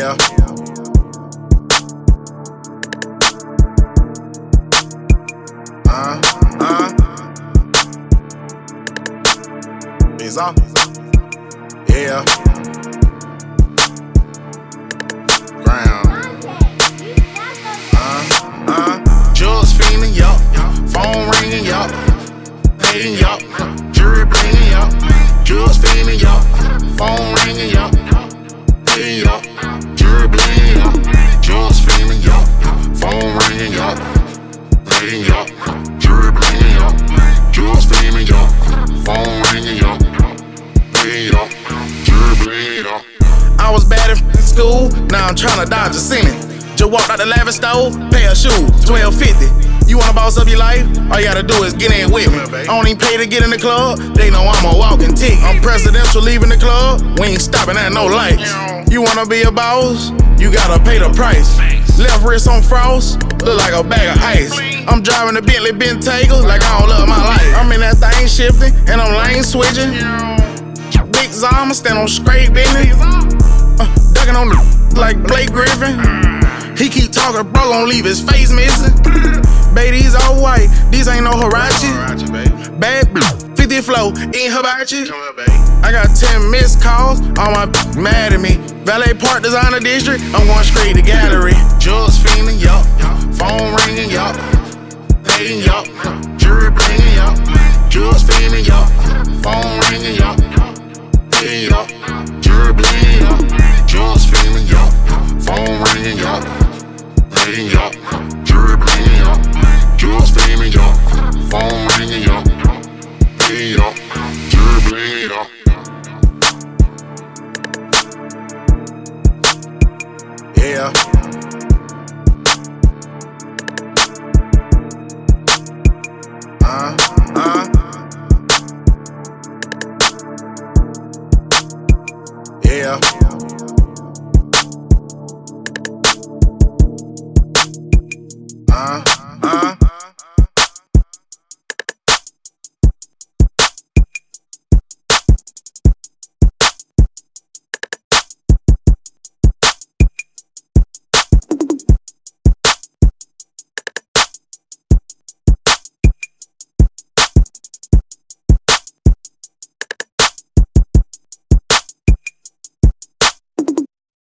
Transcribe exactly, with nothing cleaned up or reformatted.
Yeah. Uh, uh. It's on. Yeah. Ground. Uh, uh. Jules fiending, yup. Phone ringing, yup. Hating, yup. Jury blinging, yup. Jules fiending, yup. Phone ringing, yup. Hating, yup. Jury blinging, yup. Jules fiending, yup. Phone ringing, yup. Hating, yup. Jury blinging, yup. Jules fiending, yup. Phone ringing, yup. Hating, yup. Jury blinging, yup. I was bad in school, now I'm tryna dodge a sentence. Just walked out the lavish store, pair of shoes, twelve fifty. You wanna boss up your life? All you gotta do is get in with me. I don't even pay to get in the club, they know I'm a walking tick. I'm presidential leaving the club, we ain't stopping at no lights. You wanna be a boss? You gotta pay the price. Left wrist on frost, look like a bag of ice. I'm driving a Bentley Bentayga like I don't love my life. I'm in that thing shifting, and I'm lane switching. Big Zama, stand on straight business. Uh, ducking on the like Blake Griffin. He keep talking, bro, gon' leave his face missing. Baby, these all white, these ain't no Hirachi. Bad fifty flow, ain't hibachi. I got ten missed calls, all my mad at me. Valet Park Designer District, I'm going straight to gallery. Jules fiending, yup. Phone ringing, yup. Hating, yup. Jury blinging, yup. Jules fiending, yup. Phone ringing, yup. Hating, yup. Jury blinging, yup. Jules fiending, yup. Phone ringing, yup. Hating, yup. Jury blinging, yup. Jules fiending, yup. Phone ringing, yup. Hating, yup. Jury blinging, yup. Yeah. Uh, uh. Yeah. Uh.